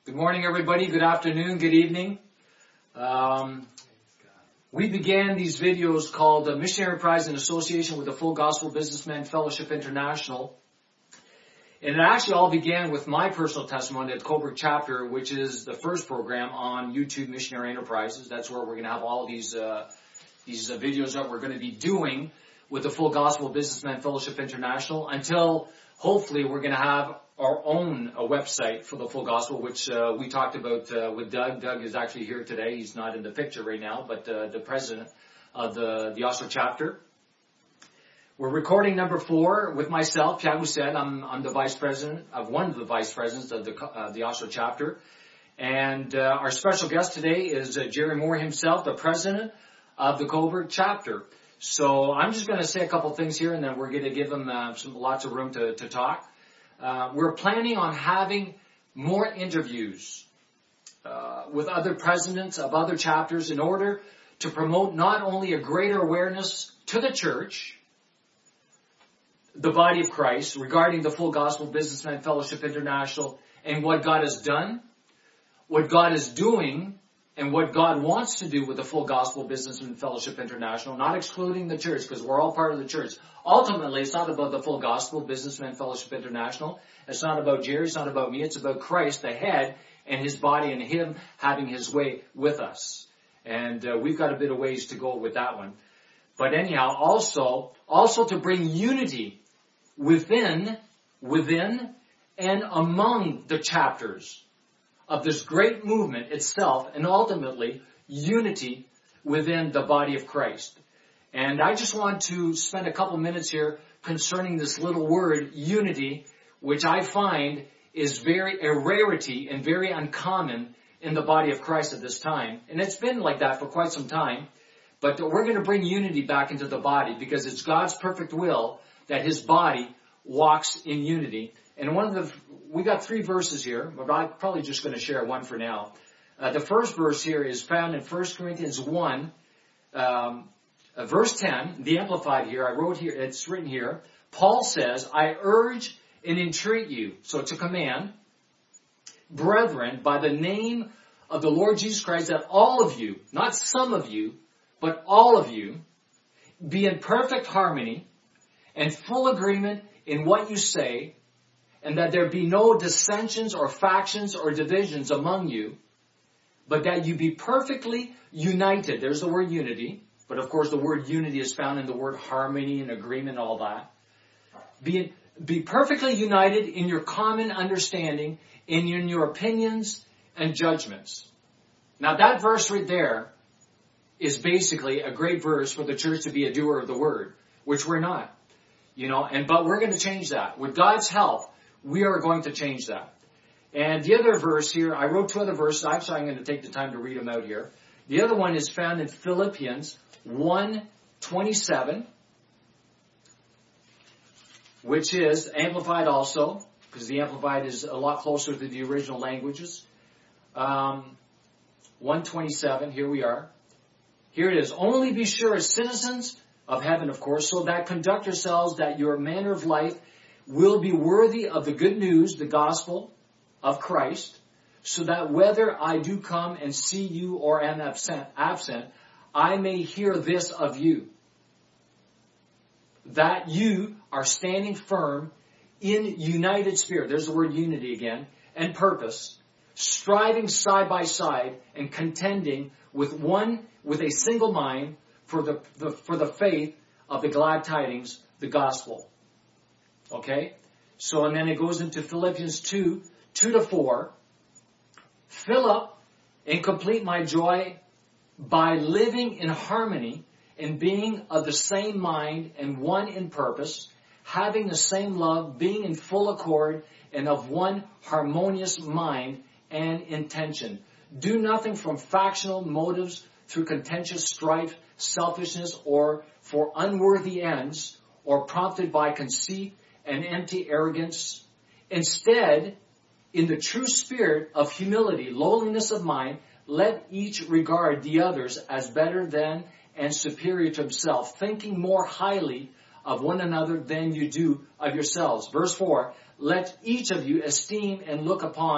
Good morning, everybody. Good afternoon. Good evening. We began these videos called Missionary Enterprise in association with the Full Gospel Businessman Fellowship International. And it actually all began with my personal testimony at Coburg Chapter, which is the first program on YouTube Missionary Enterprises. That's where we're going to have all these videos that we're going to be doing with the Full Gospel Businessman Fellowship International until hopefully we're going to have our own website for the Full Gospel, which we talked about with Doug. Doug is actually here today. He's not in the picture right now, but the president of the Oslo chapter. We're recording number 4 with myself, Pierre Rousset. I'm the vice president of one of the vice presidents of the Oslo chapter. And our special guest today is Jerry Moore himself, the president of the Coburg chapter. So I'm just going to say a couple things here, and then we're going to give him lots of room to talk. We're planning on having more interviews with other presidents of other chapters in order to promote not only a greater awareness to the church, the body of Christ, regarding the Full Gospel Businessman Fellowship International and what God has done, what God is doing, and what God wants to do with the Full Gospel Businessman Fellowship International, not excluding the church, because we're all part of the church. Ultimately, it's not about the Full Gospel Businessman Fellowship International. It's not about Jerry. It's not about me. It's about Christ, the head, and His body, and Him having His way with us. And we've got a bit of ways to go with that one. But anyhow, also to bring unity within and among the chapters of this great movement itself, and ultimately unity within the body of Christ. And I just want to spend a couple minutes here concerning this little word, unity, which I find is a rarity and very uncommon in the body of Christ at this time. And it's been like that for quite some time. But we're going to bring unity back into the body because it's God's perfect will that His body walks in unity. And we got 3 verses here, but I'm probably just going to share one for now. The first verse here is found in 1 Corinthians 1, verse 10, the Amplified here. I wrote here, it's written here. Paul says, I urge and entreat you, so it's a command, brethren, by the name of the Lord Jesus Christ, that all of you, not some of you, but all of you, be in perfect harmony and full agreement in what you say, and that there be no dissensions or factions or divisions among you, but that you be perfectly united. There's the word unity, but of course the word unity is found in the word harmony and agreement and all that. Be perfectly united in your common understanding and in your opinions and judgments. Now that verse right there is basically a great verse for the church to be a doer of the word, which we're not. But we're going to change that. With God's help, we are going to change that. And the other verse here, I wrote 2 other verses. Actually, I'm going to take the time to read them out here. The other one is found in Philippians 1:27, which is Amplified also, because the Amplified is a lot closer to the original languages. 1:27, here we are. Here it is. Only be sure as citizens of heaven, of course, so that conduct yourselves that your manner of life will be worthy of the good news, the gospel of Christ, so that whether I do come and see you or am absent, I may hear this of you, that you are standing firm in united spirit. There's the word unity again, and purpose, striving side by side and contending with a single mind for the faith of the glad tidings, the gospel. Okay? So, and then it goes into Philippians 2:2-4. Fill up and complete my joy by living in harmony and being of the same mind and one in purpose, having the same love, being in full accord and of one harmonious mind and intention. Do nothing from factional motives through contentious strife, selfishness, or for unworthy ends, or prompted by conceit and empty arrogance. Instead, in the true spirit of humility, lowliness of mind, let each regard the others as better than and superior to himself, thinking more highly of one another than you do of yourselves. Verse 4, let each of you esteem and look upon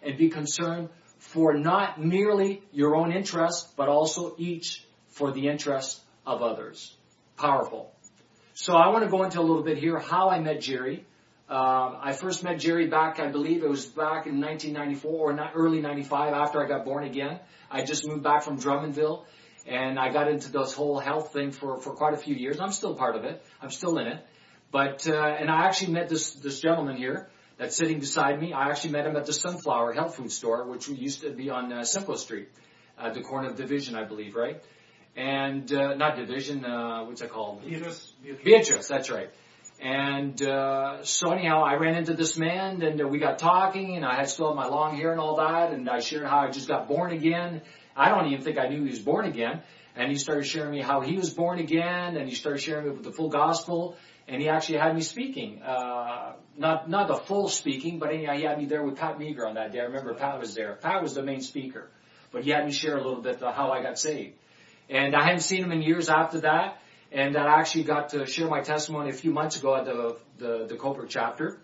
and be concerned for not merely your own interest, but also each for the interest of others. Powerful. So I want to go into a little bit here how I met Jerry. I first met Jerry back, I believe it was back in 1994 or early 95 after I got born again. I just moved back from Drummondville, and I got into this whole health thing for quite a few years. I'm still part of it. I'm still in it. But, and I actually met this gentleman here that's sitting beside me. I actually met him at the Sunflower Health Food Store, which used to be on Simcoe Street, at the corner of Division, I believe, right? And, not Division, what's it called? Beatrice, that's right. And so anyhow, I ran into this man, and we got talking, and I had still had my long hair and all that, and I shared how I just got born again. I don't even think I knew he was born again. And he started sharing me how he was born again, and he started sharing me with the full gospel, and he actually had me speaking. Not the full speaking, but anyhow, he had me there with Pat Meager on that day. I remember Pat was there. Pat was the main speaker. But he had me share a little bit of how I got saved. And I hadn't seen him in years after that. And I actually got to share my testimony a few months ago at the Coburg chapter.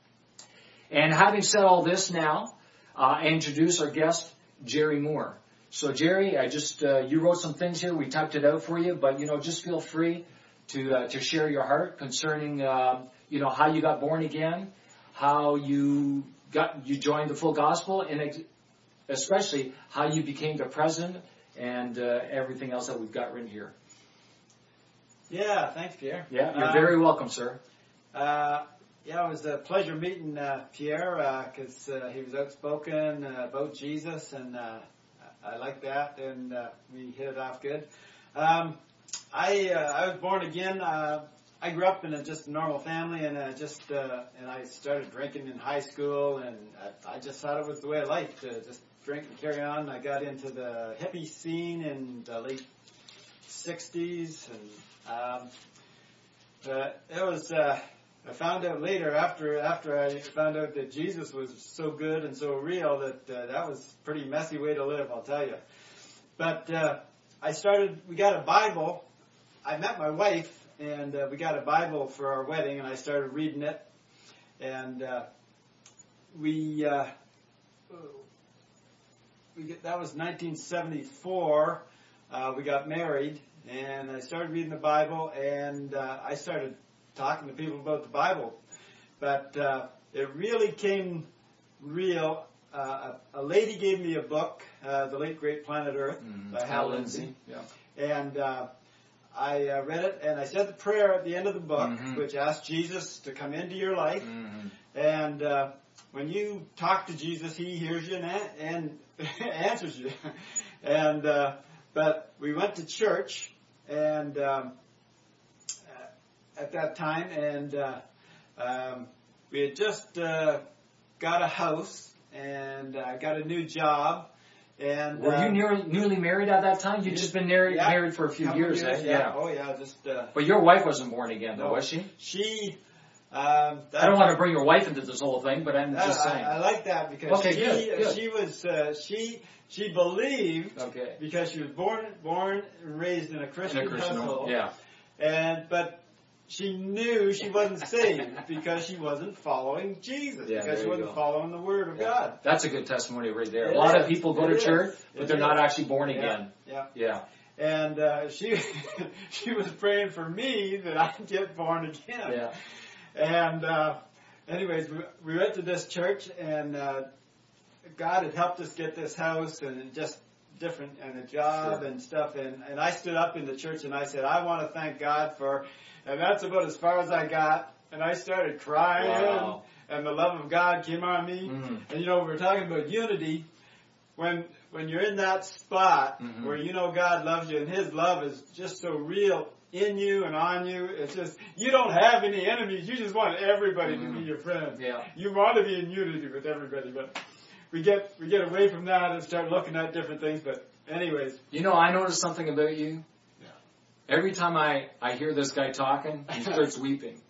And having said all this now, I introduce our guest, Jerry Moore. So Jerry, I just, you wrote some things here. We typed it out for you, but, just feel free to share your heart concerning, how you got born again, how you joined the full gospel, and especially how you became the president and everything else that we've got written here. Yeah, thanks, Pierre. Yeah, you're very welcome, sir. It was a pleasure meeting Pierre because he was outspoken about Jesus, and I like that, and we hit it off good. I was born again. I grew up in just a normal family, and and I started drinking in high school, and I just thought it was the way of life to just drink and carry on. I got into the hippie scene in the late 60s, and it was. I found out later, after I found out that Jesus was so good and so real, that was a pretty messy way to live, I'll tell you. But we got a Bible. I met my wife, and we got a Bible for our wedding, and I started reading it. And that was 1974. We got married, and I started reading the Bible, and I started talking to people about the Bible. But it really came real. A lady gave me a book, The Late Great Planet Earth, by Hal Lindsey. Yeah. And I read it, and I said the prayer at the end of the book, which asked Jesus to come into your life. And when you talk to Jesus, he hears you and answers you. And but we went to church, and at that time, and we had just got a house, and got a new job. And were you newly married at that time? You'd just been married for a few years, eh? Yeah. Oh, yeah. But your wife wasn't born again, though, was she? She. I don't want to bring your wife into this whole thing, but I'm just saying. I like that because good. she was she believed because she was born and raised in a Christian household. Yeah. But she knew she wasn't saved because she wasn't following Jesus, because she wasn't following the Word of God. That's a good testimony right there. A lot of people go to church, but they're not actually born again. Yeah. And she was praying for me that I'd get born again. Yeah. And anyways, we went to this church, and God had helped us get this house and just different, and a job and stuff. And I stood up in the church and I said, I want to thank God for. And that's about as far as I got. And I started crying, and the love of God came on me. And we were talking about unity. When you're in that spot where God loves you, and His love is just so real in you and on you, it's just, you don't have any enemies. You just want everybody to be your friend. Yeah. You want to be in unity with everybody, but we get away from that and start looking at different things. But anyways. I noticed something about you. Every time I hear this guy talking, he starts weeping.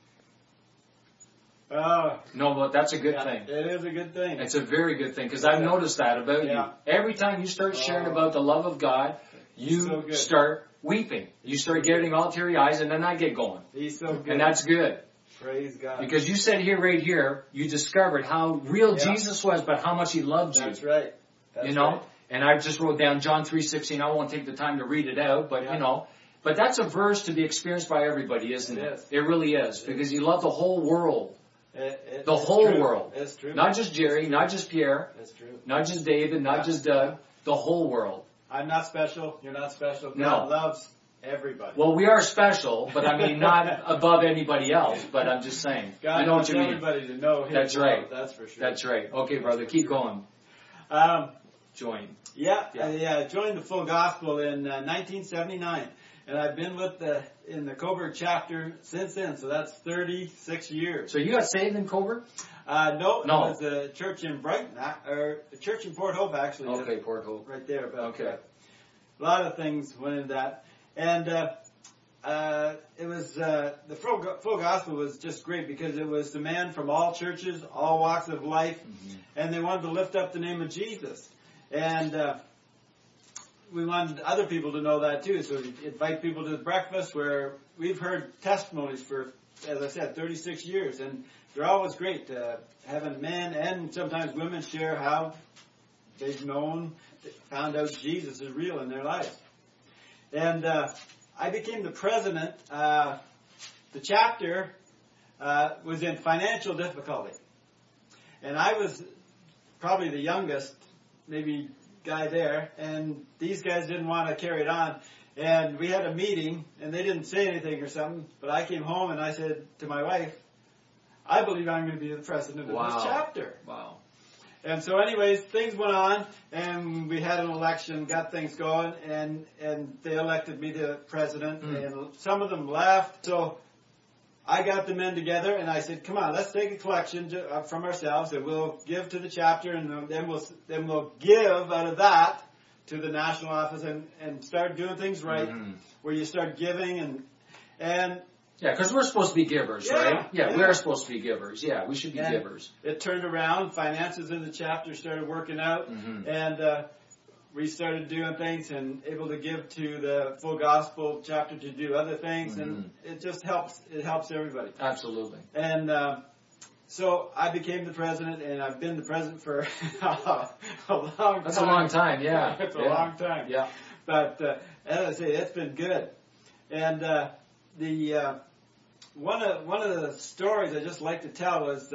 No, but that's a good thing. It is a good thing. It's a very good thing, because I've noticed that about you. Every time you start sharing about the love of God, you start weeping. You start getting all teary eyes, and then I get going. He's so good. And that's good. Praise God. Because you said here, right here, you discovered how real Jesus was, but how much He loved you. That's right. That's you know? right. And I just wrote down John 3:16. I won't take the time to read it out, but you know. But that's a verse to be experienced by everybody, isn't it? Is. It really is. Because He loved the whole world. The whole world. It's true. Not just Jerry, not just Pierre. It's true. Not just David, not just Doug. The whole world. I'm not special. You're not special. No. God loves everybody. Well, we are special, but I mean not above anybody else, but I'm just saying. God I know what wants you mean. everybody to know His That's love, right. That's for sure. That's right. Okay, brother, keep going. Join. I joined the Full Gospel in 1979, and I've been in the Coburg chapter since then. So that's 36 years. So you got saved in Coburg? No. It was a church in Brighton, or a church in Port Hope, actually. Okay, Port Hope. Right there. But, okay. A lot of things went into that, and it was the Full Gospel was just great because it was the man from all churches, all walks of life, and they wanted to lift up the name of Jesus. And we wanted other people to know that too. So we invite people to the breakfast where we've heard testimonies for, as I said, 36 years. And they're always great, having men and sometimes women share how they've found out Jesus is real in their lives. And I became the president. The chapter was in financial difficulty. And I was probably the youngest maybe guy there, and these guys didn't want to carry it on. And we had a meeting, and they didn't say anything or something, but I came home and I said to my wife, I believe I'm going to be the president of this chapter. Wow. And so anyways, things went on, and we had an election, got things going, and they elected me the president, and some of them left. So I got the men together, and I said, come on, let's take a collection from ourselves, and we'll give to the chapter, and then we'll give out of that to the national office and start doing things right, where you start giving and yeah, because we're supposed to be givers, right? Yeah, we are supposed to be givers. Yeah, we should be and givers. It turned around. Finances in the chapter started working out, and we started doing things and able to give to the Full Gospel chapter to do other things, and it just helps. It helps everybody. Absolutely. And so I became the president, and I've been the president for a long time. That's a long time, yeah. It's a long time. Yeah. But as I say, it's been good. And the one of the stories I just like to tell was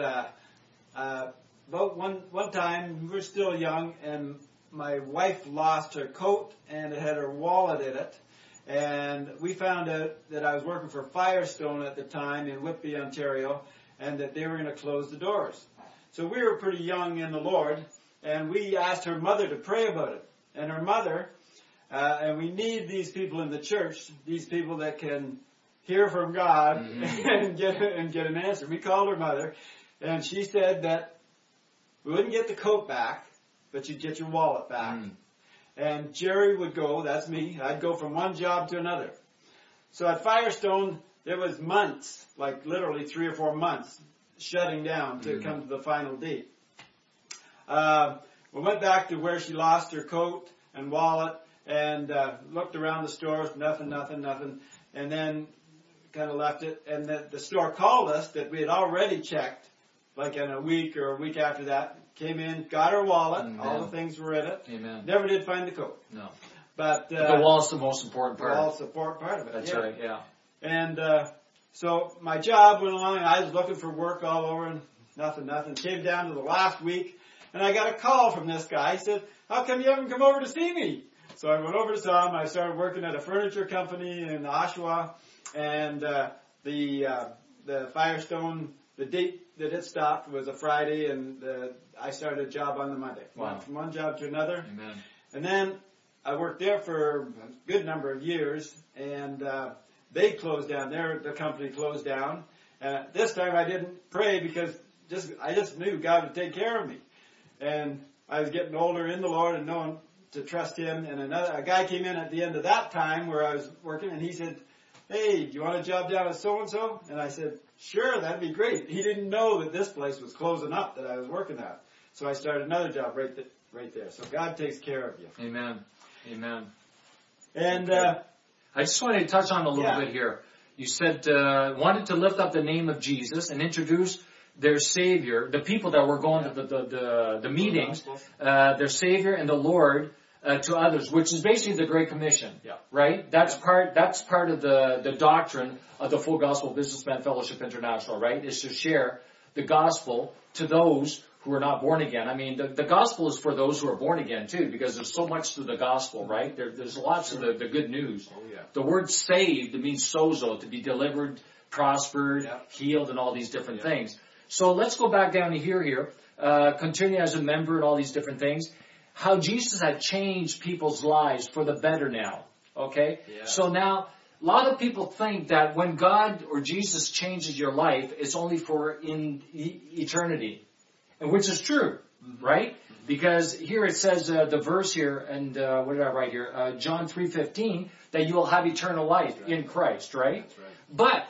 about one time we were still young, and my wife lost her coat, and it had her wallet in it. And we found out that I was working for Firestone at the time in Whitby, Ontario, and that they were going to close the doors. So we were pretty young in the Lord, and we asked her mother to pray about it. And her mother, and we need these people in the church, these people that can hear from God and get an answer. We called her mother, and she said that we wouldn't get the coat back, but you'd get your wallet back. And Jerry would go, that's me, I'd go from one job to another. So at Firestone, there was months, like literally 3 or 4 months, shutting down to come to the final date. We went back to where she lost her coat and wallet and looked around the stores, nothing. And then kind of left it. And the store called us that we had already checked, like in a week or a week after that. Came in, got her wallet, all the things were in it. Amen. Never did find the coat. No. But the wallet's the most important part. The wallet's the important part of it. That's right, yeah. And so my job went along, and I was looking for work all over, and nothing. Came down to the last week, and I got a call from this guy. He said, how come you haven't come over to see me? So I went over to saw him. I started working at a furniture company in Oshawa, and the Firestone, the date that it stopped was a Friday, and I started a job on the Monday. Wow. Went from one job to another. Amen. And then I worked there for a good number of years, and they closed down. The company closed down. And this time I didn't pray because I just knew God would take care of me. And I was getting older in the Lord and knowing to trust Him. And a guy came in at the end of that time where I was working, and he said, hey, do you want a job down at so-and-so? And I said, sure, that'd be great. He didn't know that this place was closing up that I was working at. So I started another job right there. So God takes care of you. Amen. Amen. And I just wanted to touch on a little bit here. You said, wanted to lift up the name of Jesus and introduce their Savior, the people that were going to the meetings, their Savior and the Lord to others, which is basically the Great Commission, right? That's part of the doctrine of the Full Gospel Businessman Fellowship International, right? Is to share the gospel to those who are not born again. I mean, the gospel is for those who are born again too, because there's so much to the gospel, right? There's lots of the good news. Oh, yeah. The word saved, it means sozo, to be delivered, prospered, healed, and all these different things. So let's go back down to here, continue as a member and all these different things. How Jesus had changed people's lives for the better now. Okay? Yeah. So now, a lot of people think that when God or Jesus changes your life, it's only for in eternity. And which is true, right? Because here it says, the verse here, and what did I write here? John 3:15, that you will have eternal life in Christ, right? That's right.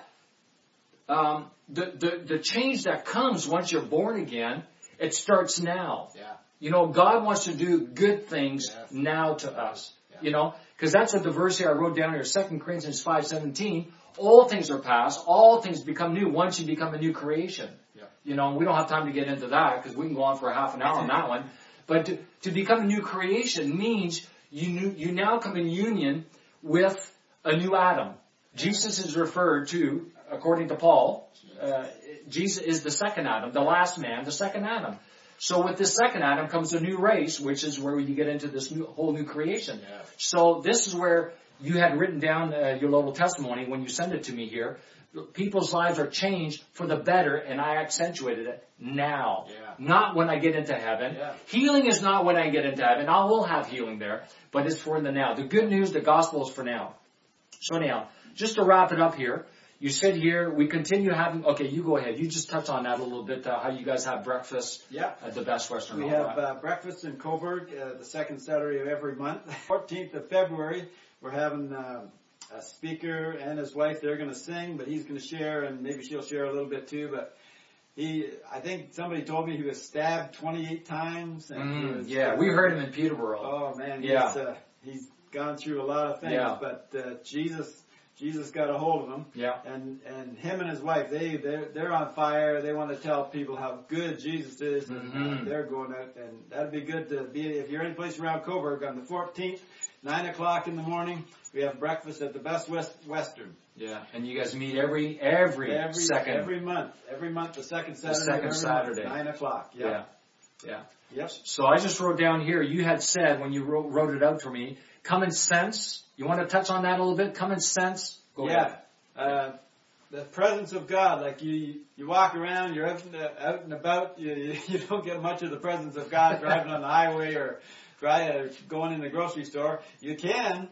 But the change that comes once you're born again, it starts now. Yeah. You know, God wants to do good things now to us. Yeah. You know, because that's what the verse here I wrote down here, 2 Corinthians 5:17. All things are past, all things become new once you become a new creation. Yeah. You know, we don't have time to get into that because we can go on for a half an hour on that one. But to become a new creation means you now come in union with a new Adam. Jesus is referred to, according to Paul, Jesus is the second Adam, the last man, the second Adam. So with this second Adam comes a new race, which is where you get into this whole new creation. Yeah. So this is where you had written down your little testimony when you sent it to me here. People's lives are changed for the better, and I accentuated it now. Yeah. Not when I get into heaven. Yeah. Healing is not when I get into heaven. I will have healing there, but it's for the now. The good news, the gospel is for now. So now, just to wrap it up here, you said here, we continue having, okay, you go ahead. You just touch on that a little bit, how you guys have breakfast at the Best Western. We have breakfast in Coburg the second Saturday of every month. 14th of February, we're having a speaker and his wife. They're going to sing, but he's going to share, and maybe she'll share a little bit too. But I think somebody told me he was stabbed 28 times. And we heard him in Peterborough. Oh, man, he's gone through a lot of things, but Jesus got a hold of him. Yeah. And him and his wife, they're on fire. They want to tell people how good Jesus is, and they're going out. And that'd be good to be, if you're any place around Coburg on the 14th, 9 o'clock in the morning, we have breakfast at the Best Western. Yeah, and you guys meet every second. Every month, the second Saturday. 9 o'clock. Yeah. Yep. So I just wrote down here, you had said when you wrote it out for me, common sense. You want to touch on that a little bit? Common sense? Go ahead. The presence of God, like you walk around, you're out and about, you don't get much of the presence of God driving on the highway or going in the grocery store. You can,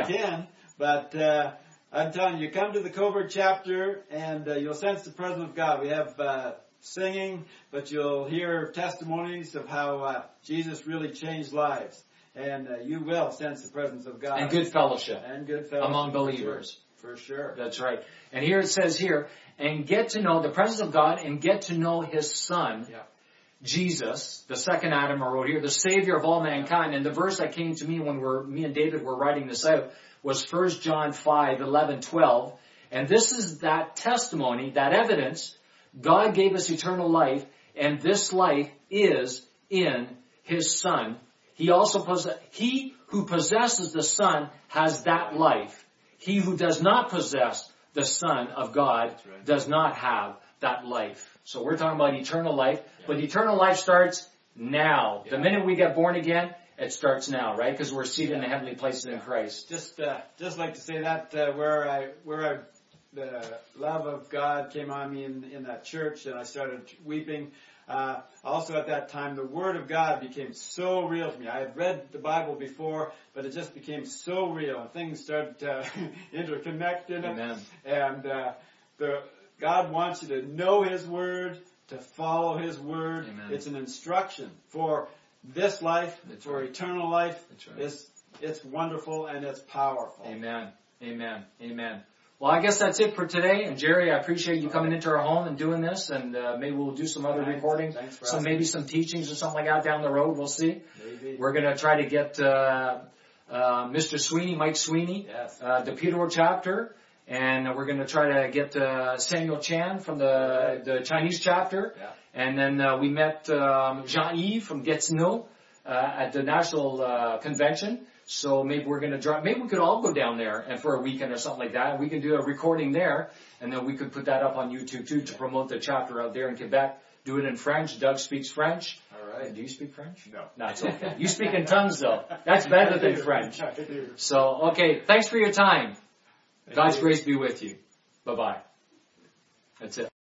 but I'm telling you, come to the Coburg chapter and you'll sense the presence of God. We have singing, but you'll hear testimonies of how Jesus really changed lives. And you will sense the presence of God. And good fellowship. Among believers. For sure. That's right. And here it says here, and get to know the presence of God and get to know His Son, Jesus, the second Adam I wrote here, the Savior of all mankind. And the verse that came to me when me and David were writing this out was 1 John 5:11-12. And this is that testimony, that evidence. God gave us eternal life, and this life is in His Son. He who possesses the Son has that life. He who does not possess the Son of God does not have that life. So we're talking about eternal life, but eternal life starts now. The minute we get born again, it starts now, right? Because we're seated in the heavenly places in Christ. Just like to say that where the love of God came on me in that church, and I started weeping. Also at that time, the Word of God became so real to me. I had read the Bible before, but it just became so real, and things started to interconnect in it. Amen. And God wants you to know His Word, to follow His Word. Amen. It's an instruction for this life, for eternal life. It's wonderful and it's powerful. Amen. Amen. Amen. Well, I guess that's it for today. And Jerry, I appreciate you coming into our home and doing this. And maybe we'll do some other recordings, maybe some teachings or something like that down the road. We'll see. Maybe. We're going to try to get Mr. Sweeney, Mike Sweeney, the Peterborough chapter, And we're going to try to get Samuel Chan from the Chinese chapter. Yeah. And then we met Jean-Yves from Gatineau at the national convention. So maybe we're going to drive. Maybe we could all go down there and for a weekend or something like that. And we can do a recording there, and then we could put that up on YouTube too to promote the chapter out there in Quebec. Do it in French. Doug speaks French. All right. Do you speak French? No. That's okay. You speak in tongues though. That's better than French. I do. So okay. Thanks for your time. God's grace be with you. Bye bye. That's it.